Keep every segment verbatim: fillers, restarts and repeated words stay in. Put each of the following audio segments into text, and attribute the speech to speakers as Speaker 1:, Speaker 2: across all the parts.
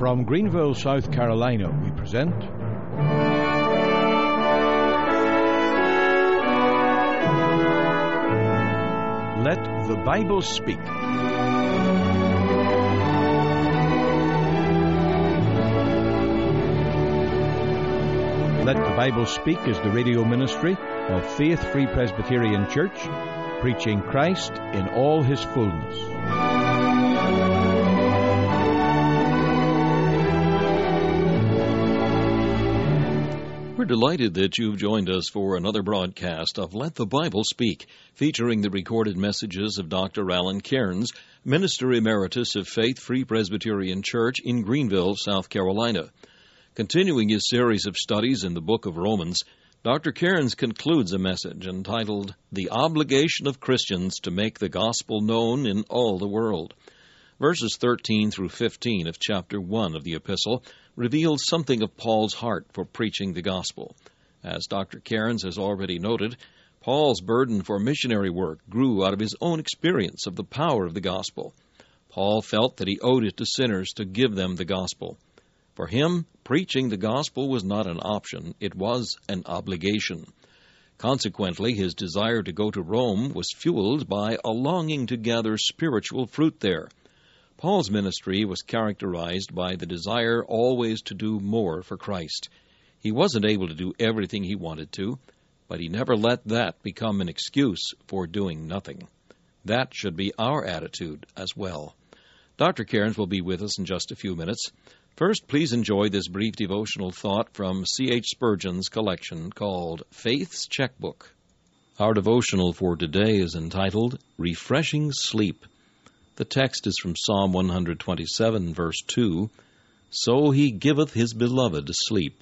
Speaker 1: From Greenville, South Carolina, we present Let the Bible Speak. Let the Bible Speak is the radio ministry of Faith Free Presbyterian Church, preaching Christ in all his fullness.
Speaker 2: We're delighted that you've joined us for another broadcast of Let the Bible Speak, featuring the recorded messages of Doctor Alan Cairns, Minister Emeritus of Faith Free Presbyterian Church in Greenville, South Carolina. Continuing his series of studies in the book of Romans, Doctor Cairns concludes a message entitled, The Obligation of Christians to Make the Gospel Known in All the World. Verses thirteen through fifteen of chapter one of the epistle reveals something of Paul's heart for preaching the gospel. As Doctor Cairns has already noted, Paul's burden for missionary work grew out of his own experience of the power of the gospel. Paul felt that he owed it to sinners to give them the gospel. For him, preaching the gospel was not an option, it was an obligation. Consequently, his desire to go to Rome was fueled by a longing to gather spiritual fruit there. Paul's ministry was characterized by the desire always to do more for Christ. He wasn't able to do everything he wanted to, but he never let that become an excuse for doing nothing. That should be our attitude as well. Doctor Cairns will be with us in just a few minutes. First, please enjoy this brief devotional thought from C H Spurgeon's collection called Faith's Checkbook. Our devotional for today is entitled Refreshing Sleep. The text is from Psalm one twenty-seven, verse two, So he giveth his beloved sleep.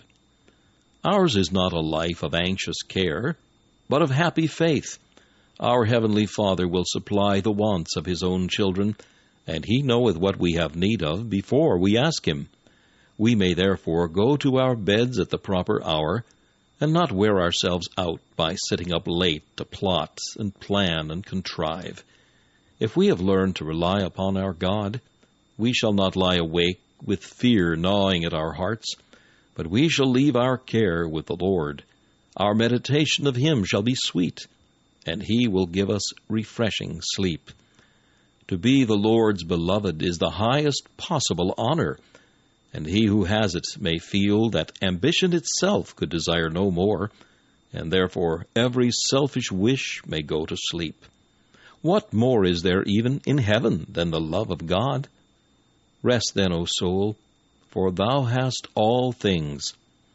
Speaker 2: Ours is not a life of anxious care, but of happy faith. Our heavenly Father will supply the wants of his own children, and he knoweth what we have need of before we ask him. We may therefore go to our beds at the proper hour, and not wear ourselves out by sitting up late to plot and plan and contrive. If we have learned to rely upon our God, we shall not lie awake with fear gnawing at our hearts, but we shall leave our care with the Lord. Our meditation of him shall be sweet, and he will give us refreshing sleep. To be the Lord's beloved is the highest possible honor, and he who has it may feel that ambition itself could desire no more, and therefore every selfish wish may go to sleep. What more is there even in heaven than the love of God? Rest then, O soul, for thou hast all things.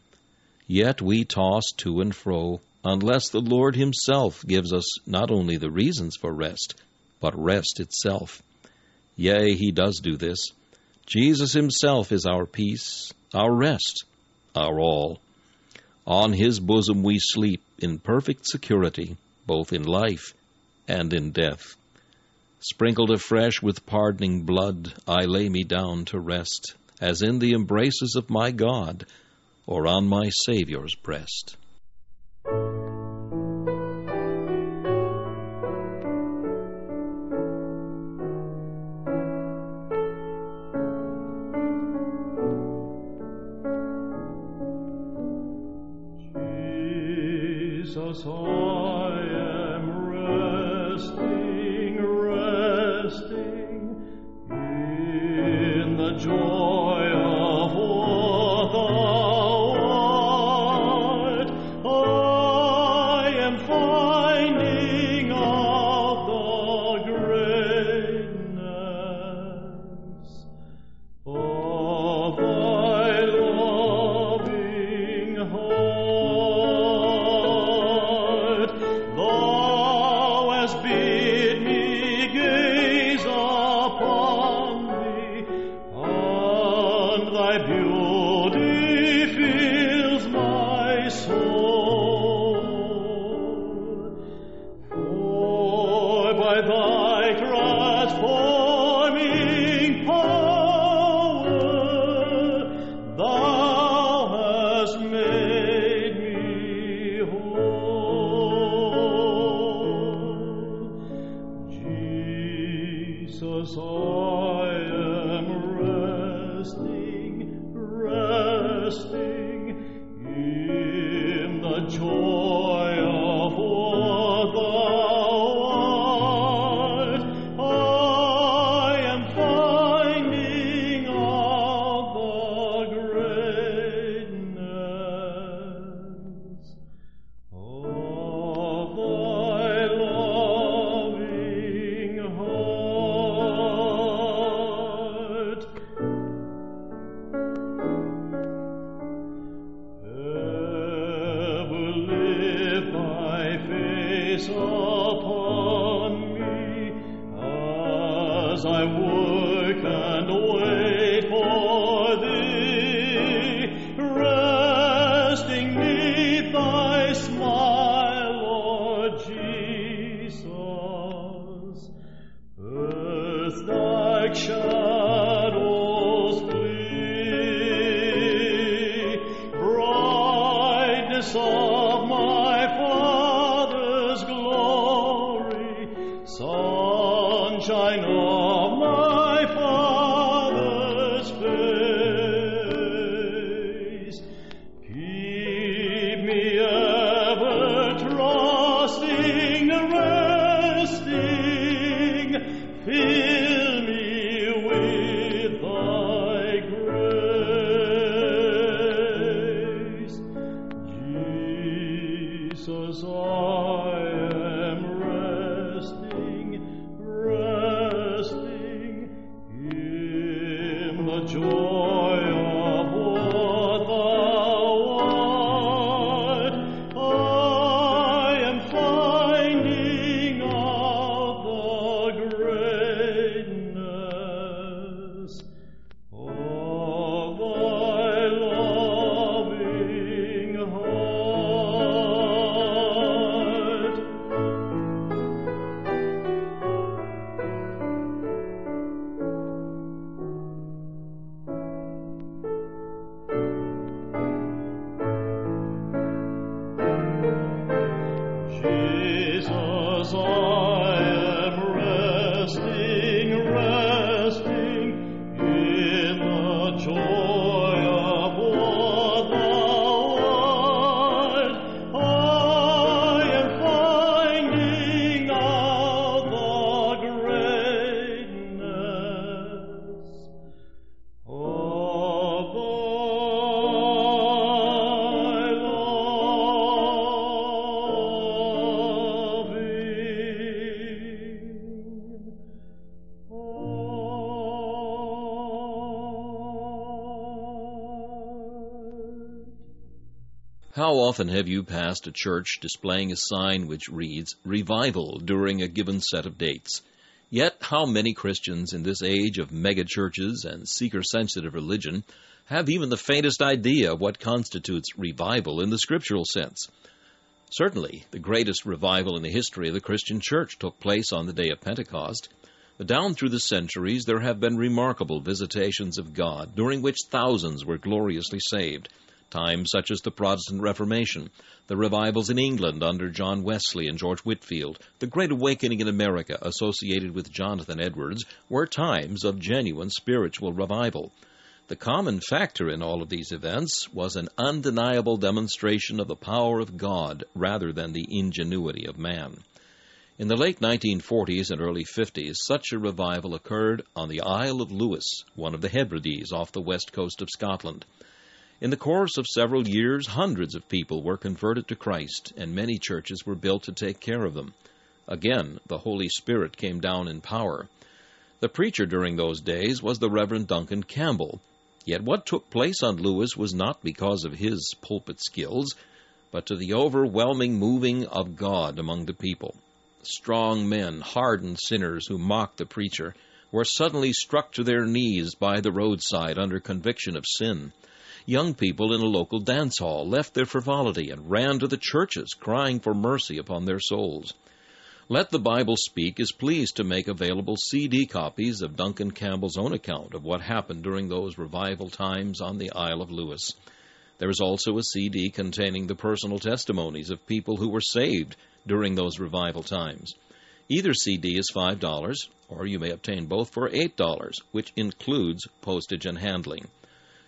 Speaker 2: Yet we toss to and fro, unless the Lord himself gives us not only the reasons for rest, but rest itself. Yea, he does do this. Jesus himself is our peace, our rest, our all. On his bosom we sleep in perfect security, both in life and in death. Sprinkled afresh with pardoning blood, I lay me down to rest, as in the embraces of my God, or on my Saviour's breast.
Speaker 3: Jesus, I am resting, resting in the joy of what thou art. I am finding out the greatness of thy loving heart. Thou hast bid me gaze upon thee, and thy beauty fills my soul. For by thy transforming power thou hast made me whole. Jesus, I am resting joy of what thou art, I am finding out the greatness of thy loving heart. Ever lift thy face upon me as I work and wait for thee, resting 'neath thy smile, Lord Jesus. Earth's dark shadows flee, brightness of my Father's glory, sunshine of my Father's face. Keep me ever trusting, resting, fill me with thy grace. Jesus, I am resting, resting in the joy of what thou art. I am finding out the greatness of thy loving heart. Jesus, I am resting, resting in the joy of what thou art. I am finding out the greatness of thy
Speaker 2: How often have you passed a church displaying a sign which reads, "Revival" during a given set of dates? Yet how many Christians in this age of megachurches and seeker-sensitive religion have even the faintest idea of what constitutes revival in the scriptural sense? Certainly, the greatest revival in the history of the Christian church took place on the day of Pentecost. But down through the centuries, there have been remarkable visitations of God, during which thousands were gloriously saved. Times such as the Protestant Reformation, the revivals in England under John Wesley and George Whitefield, the Great Awakening in America associated with Jonathan Edwards, were times of genuine spiritual revival. The common factor in all of these events was an undeniable demonstration of the power of God rather than the ingenuity of man. In the late nineteen forties and early fifties, such a revival occurred on the Isle of Lewis, one of the Hebrides off the west coast of Scotland. In the course of several years, hundreds of people were converted to Christ, and many churches were built to take care of them. Again, the Holy Spirit came down in power. The preacher during those days was the Reverend Duncan Campbell. Yet what took place on Lewis was not because of his pulpit skills, but to the overwhelming moving of God among the people. Strong men, hardened sinners who mocked the preacher, were suddenly struck to their knees by the roadside under conviction of sin. Young people in a local dance hall left their frivolity and ran to the churches, crying for mercy upon their souls. Let the Bible Speak is pleased to make available C D copies of Duncan Campbell's own account of what happened during those revival times on the Isle of Lewis. There is also a C D containing the personal testimonies of people who were saved during those revival times. Either C D is five dollars, or you may obtain both for eight dollars, which includes postage and handling.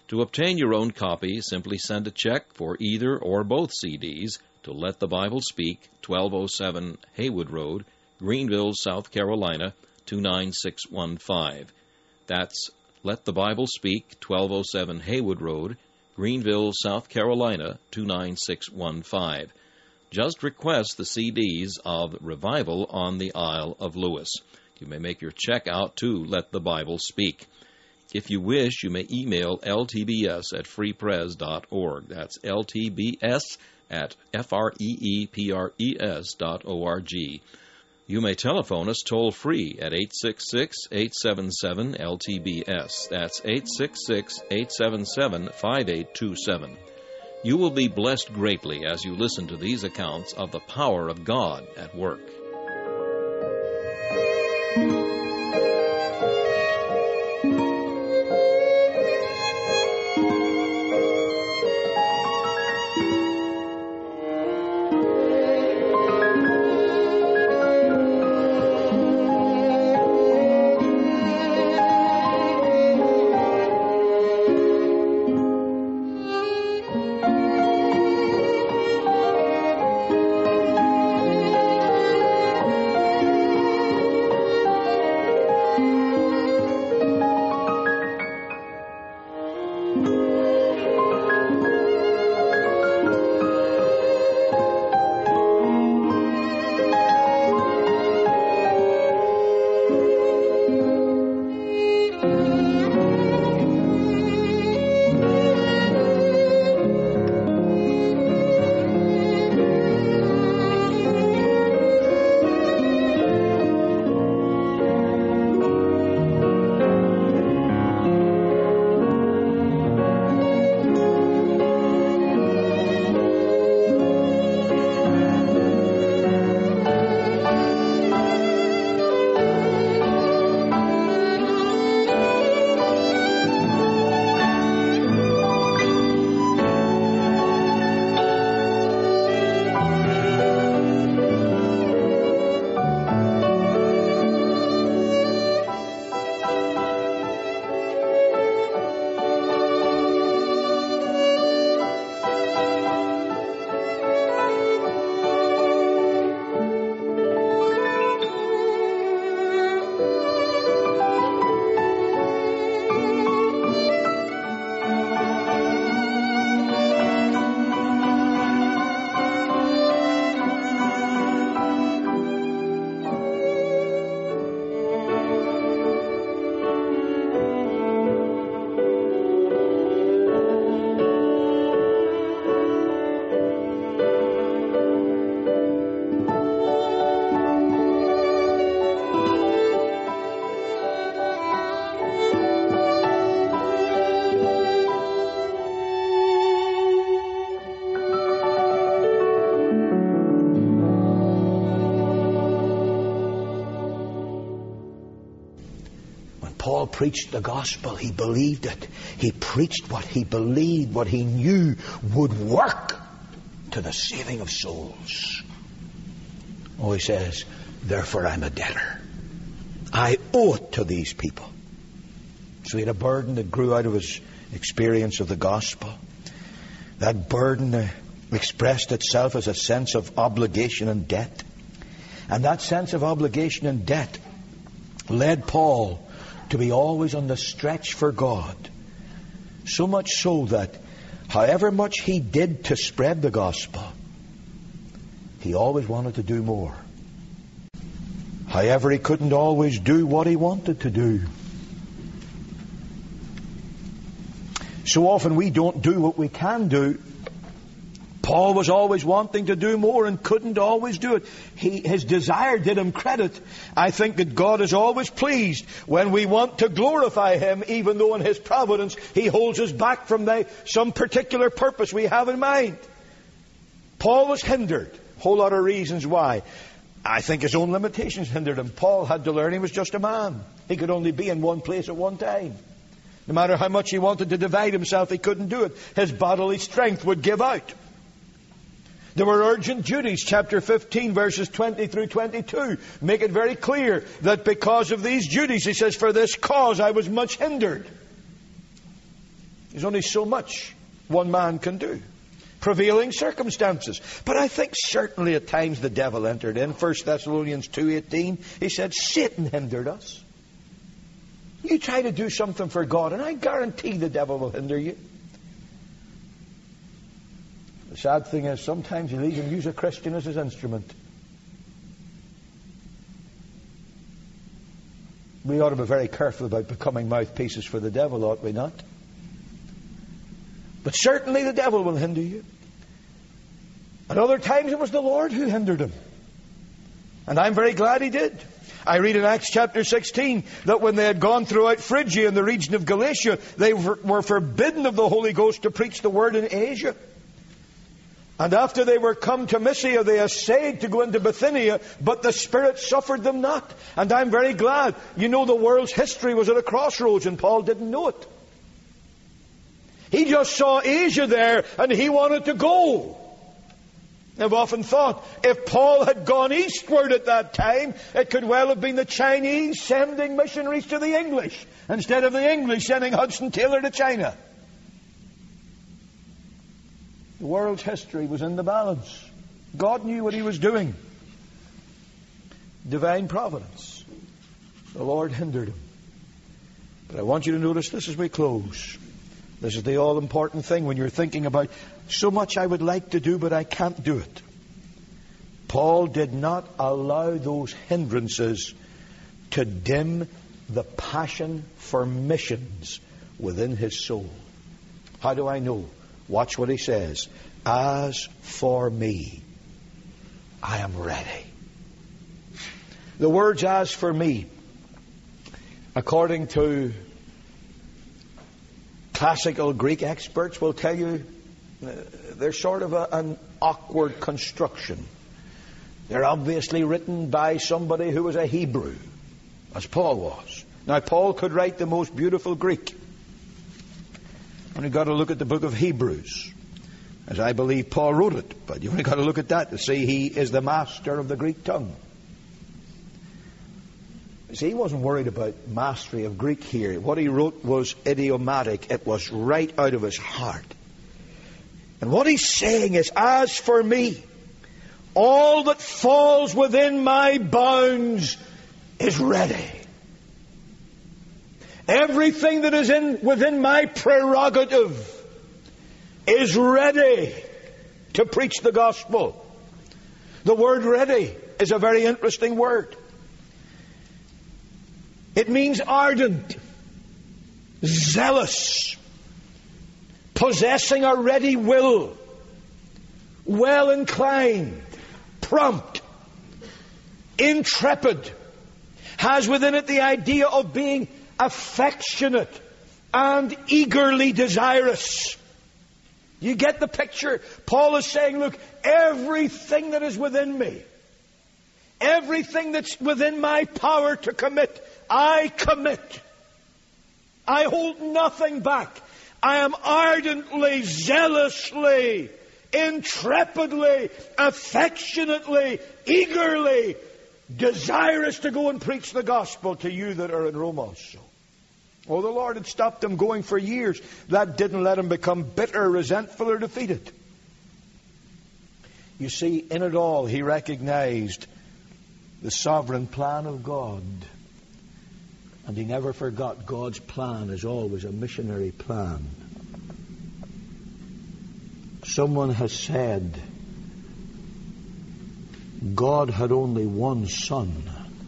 Speaker 2: To obtain your own copy, simply send a check for either or both C Ds to Let the Bible Speak, twelve oh seven Haywood Road, Greenville, South Carolina, two nine six one five. That's Let the Bible Speak, twelve oh seven Haywood Road, Greenville, South Carolina, two nine six one five. Just request the C Ds of Revival on the Isle of Lewis. You may make your check out to Let the Bible Speak. If you wish, you may email L T B S at free pres dot org. That's L T B S at F R E E P R E S dot O R G. You may telephone us toll-free at eight six six, eight seven seven, L T B S. That's eight six six, eight seven seven, five eight two seven. You will be blessed greatly as you listen to these accounts of the power of God at work.
Speaker 4: Paul preached the gospel. He believed it. He preached what he believed, what he knew would work to the saving of souls. Oh, he says, therefore I'm a debtor. I owe it to these people. So he had a burden that grew out of his experience of the gospel. That burden uh, expressed itself as a sense of obligation and debt. And that sense of obligation and debt led Paul to be always on the stretch for God. So much so that however much he did to spread the gospel, he always wanted to do more. However, he couldn't always do what he wanted to do. So often we don't do what we can do. Paul was always wanting to do more and couldn't always do it. He, his desire did him credit. I think that God is always pleased when we want to glorify Him, even though in His providence He holds us back from the, some particular purpose we have in mind. Paul was hindered. A whole lot of reasons why. I think his own limitations hindered him. Paul had to learn he was just a man. He could only be in one place at one time. No matter how much he wanted to divide himself, he couldn't do it. His bodily strength would give out. There were urgent duties. Chapter fifteen, verses twenty through twenty-two make it very clear that because of these duties, he says, for this cause I was much hindered. There's only so much one man can do. Prevailing circumstances. But I think certainly at times the devil entered in. First Thessalonians two eighteen, he said, Satan hindered us. You try to do something for God, and I guarantee the devil will hinder you. The sad thing is, sometimes he'll even use a Christian as his instrument. We ought to be very careful about becoming mouthpieces for the devil, ought we not? But certainly the devil will hinder you. And other times it was the Lord who hindered him. And I'm very glad he did. I read in Acts chapter sixteen that when they had gone throughout Phrygia and the region of Galatia, they were forbidden of the Holy Ghost to preach the word in Asia. And after they were come to Mysia, they essayed to go into Bithynia, but the Spirit suffered them not. And I'm very glad. You know, the world's history was at a crossroads, and Paul didn't know it. He just saw Asia there, and he wanted to go. I've often thought, if Paul had gone eastward at that time, it could well have been the Chinese sending missionaries to the English, instead of the English sending Hudson Taylor to China. The world's history was in the balance. God knew what he was doing. Divine providence. The Lord hindered him. But I want you to notice this as we close. This is the all-important thing when you're thinking about so much I would like to do, but I can't do it. Paul did not allow those hindrances to dim the passion for missions within his soul. How do I know? Watch what he says. As for me, I am ready. The words as for me, according to classical Greek experts, will tell you uh, they're sort of a, an awkward construction. They're obviously written by somebody who was a Hebrew, as Paul was. Now, Paul could write the most beautiful Greek. Only got to look at the book of Hebrews, as I believe Paul wrote it. But you only got to look at that to see he is the master of the Greek tongue. See, he wasn't worried about mastery of Greek here. What he wrote was idiomatic. It was right out of his heart. And what he's saying is, as for me, all that falls within my bounds is ready. Everything that is in within my prerogative is ready to preach the gospel. The word ready is a very interesting word. It means ardent, zealous, possessing a ready will, well inclined, prompt, intrepid, has within it the idea of being affectionate and eagerly desirous. You get the picture? Paul is saying, look, everything that is within me, everything that's within my power to commit, I commit. I hold nothing back. I am ardently, zealously, intrepidly, affectionately, eagerly desirous to go and preach the gospel to you that are in Rome also. Oh, the Lord had stopped him going for years. That didn't let him become bitter, resentful, or defeated. You see, in it all, he recognized the sovereign plan of God. And he never forgot God's plan is always a missionary plan. Someone has said, God had only one son,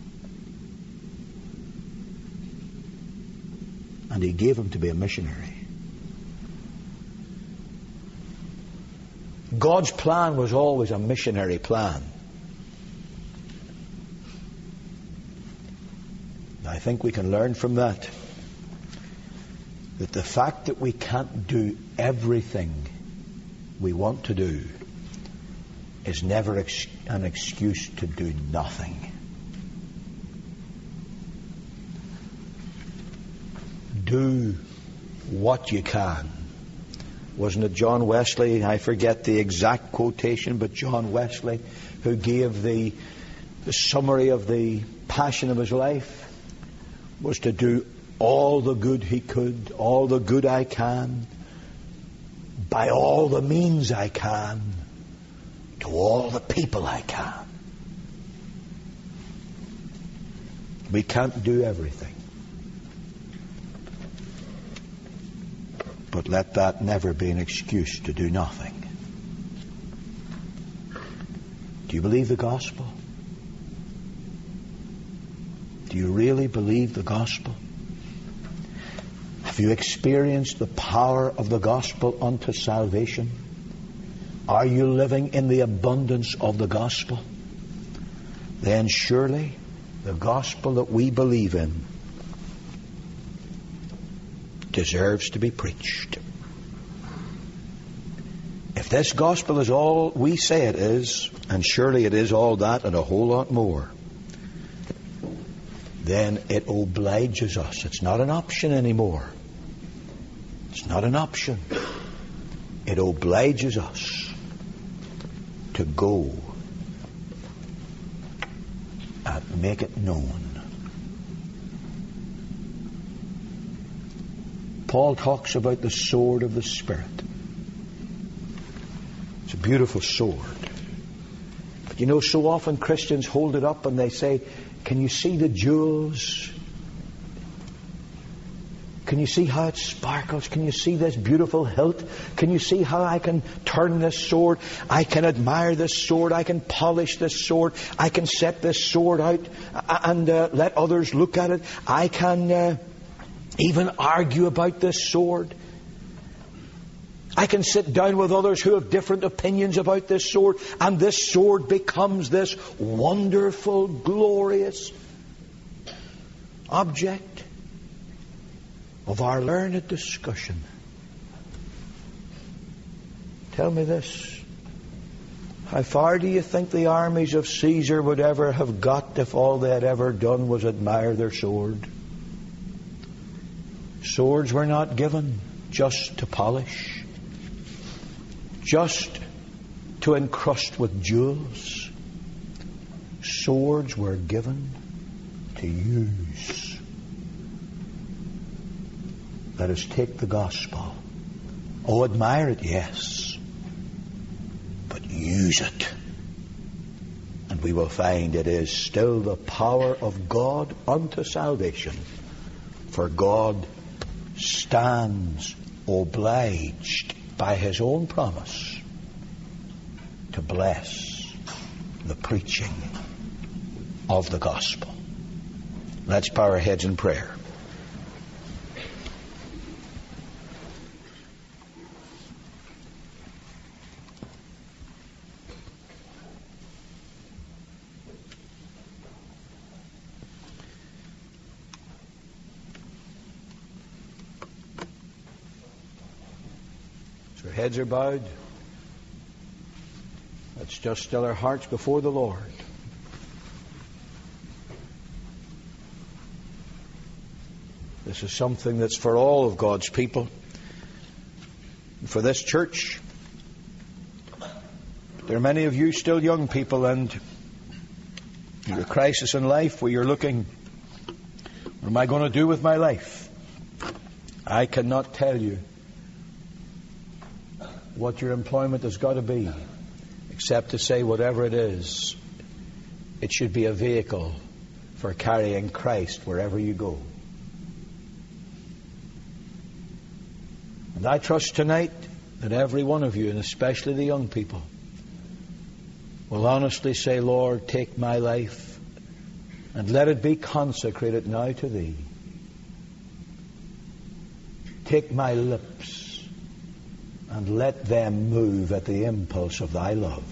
Speaker 4: and he gave him to be a missionary. God's plan was always a missionary plan. I think we can learn from that that the fact that we can't do everything we want to do is never ex- an excuse to do nothing. Do what you can. Wasn't it John Wesley? I forget the exact quotation, but John Wesley, who gave the, the summary of the passion of his life, was to do all the good he could, all the good I can, by all the means I can, to all the people I can. We can't do everything. But let that never be an excuse to do nothing. Do you believe the gospel? Do you really believe the gospel? Have you experienced the power of the gospel unto salvation? Are you living in the abundance of the gospel? Then surely the gospel that we believe in deserves to be preached. If this gospel is all we say it is, and surely it is all that and a whole lot more, then it obliges us. It's not an option anymore. It's not an option. It obliges us to go and make it known. Paul talks about the sword of the Spirit. It's a beautiful sword. But you know, so often Christians hold it up and they say, can you see the jewels? Can you see how it sparkles? Can you see this beautiful hilt? Can you see how I can turn this sword? I can admire this sword. I can polish this sword. I can set this sword out and uh, let others look at it. I can uh, even argue about this sword. I can sit down with others who have different opinions about this sword, and this sword becomes this wonderful, glorious object of our learned discussion. Tell me this. How far do you think the armies of Caesar would ever have got if all they had ever done was admire their sword? Swords were not given just to polish, just to encrust with jewels. Swords were given to use. Let us take the gospel. Oh, admire it, yes. But use it. And we will find it is still the power of God unto salvation. For God stands obliged by His own promise to bless the preaching of the gospel. Let's bow our heads in prayer. Our heads are bowed. Let's just still our hearts before the Lord. This is something that's for all of God's people. For this church. There are many of you still young people, and you're a crisis in life where you're looking, what am I going to do with my life? I cannot tell you what your employment has got to be, except to say whatever it is, it should be a vehicle for carrying Christ wherever you go. And I trust tonight that every one of you, and especially the young people, will honestly say, Lord, take my life and let it be consecrated now to Thee. Take my lips and let them move at the impulse of Thy love.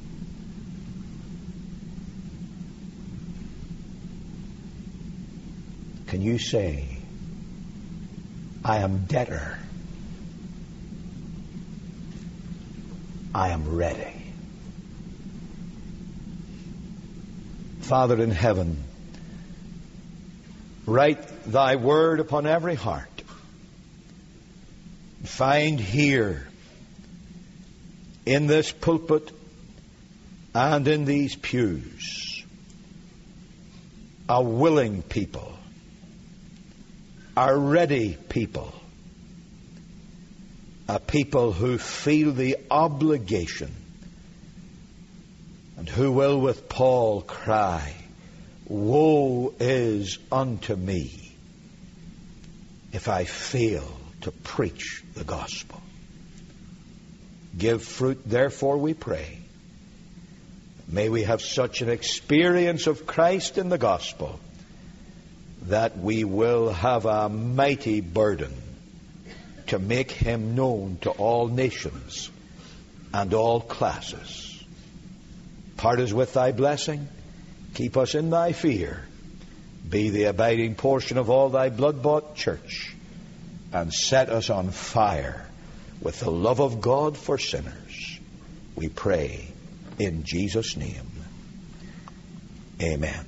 Speaker 4: Can you say, I am debtor, I am ready? Father in heaven, write Thy word upon every heart. Find here, in this pulpit and in these pews, a willing people, a ready people, a people who feel the obligation and who will with Paul cry, "Woe is unto me if I fail to preach the gospel." Give fruit, therefore, we pray. May we have such an experience of Christ in the gospel that we will have a mighty burden to make Him known to all nations and all classes. Part us with Thy blessing. Keep us in Thy fear. Be the abiding portion of all Thy blood-bought church. And set us on fire with the love of God for sinners. We pray in Jesus' name. Amen.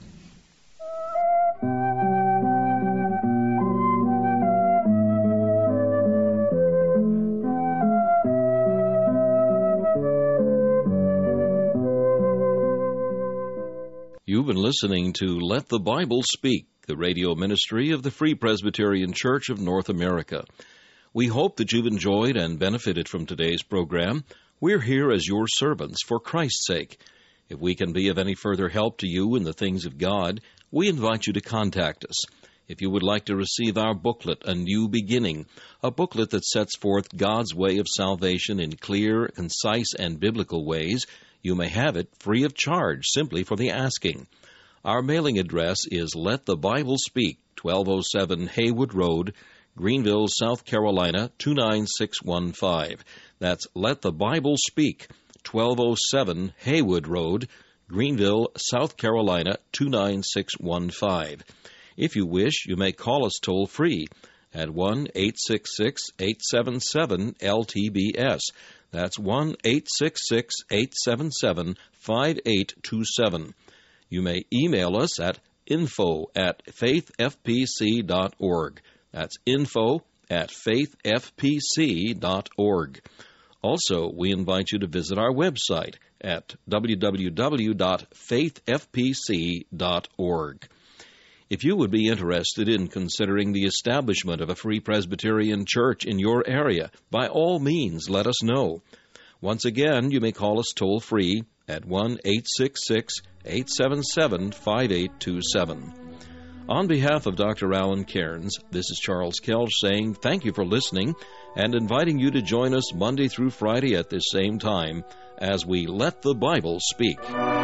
Speaker 2: You've been listening to Let the Bible Speak, the radio ministry of the Free Presbyterian Church of North America. We hope that you've enjoyed and benefited from today's program. We're here as your servants for Christ's sake. If we can be of any further help to you in the things of God, we invite you to contact us. If you would like to receive our booklet, A New Beginning, a booklet that sets forth God's way of salvation in clear, concise, and biblical ways, you may have it free of charge simply for the asking. Our mailing address is Let the Bible Speak, twelve oh seven Haywood Road, Greenville, South Carolina, two nine six one five. That's Let the Bible Speak, twelve oh seven Haywood Road, Greenville, South Carolina, two nine six one five. If you wish, you may call us toll-free at one eight six six, eight seven seven, L T B S. That's one eight six six, eight seven seven, five eight two seven. You may email us at info at faith f p c dot org. That's info at faith f p c dot org. Also, we invite you to visit our website at w w w dot faith f p c dot org. If you would be interested in considering the establishment of a Free Presbyterian Church in your area, by all means, let us know. Once again, you may call us toll-free at one eight six six, eight seven seven, five eight two seven. On behalf of Doctor Alan Cairns, this is Charles Kelch saying thank you for listening and inviting you to join us Monday through Friday at this same time as we Let the Bible Speak.